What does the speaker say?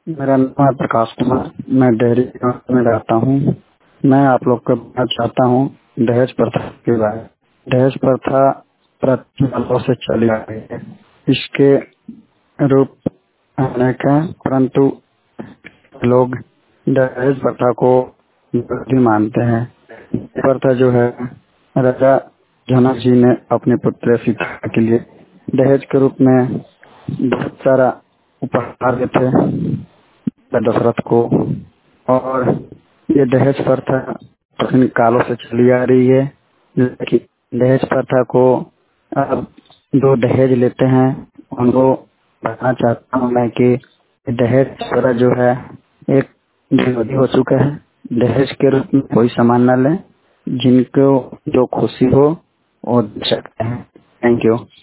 मेरा नाम है प्रकाश कुमार। मैं डेहरी गाँव में रहता हूँ। मैं आप लोग को बताना चाहता हूँ दहेज प्रथा के बारे में। दहेज प्रथा प्राचीन कालों से चली आ रही है। इसके रूप अनेक हैं, परंतु लोग दहेज प्रथा को गलत मानते हैं। प्रथा जो है, राजा जनक जी ने अपने पुत्र सीता के लिए दहेज के रूप में बहुत सारा उपहार देते दशरथ को। और ये दहेज प्रथा प्राचीन कालों से चली आ रही है। लेकिन दहेज प्रथा को अब जो दहेज लेते हैं उनको बताना चाहता हूँ मैं कि दहेज प्रथा जो है एक विरोधी हो चुका है। दहेज के रूप में कोई सामान न लें, जिनको जो खुशी हो वो दे सकते हैं। Thank you.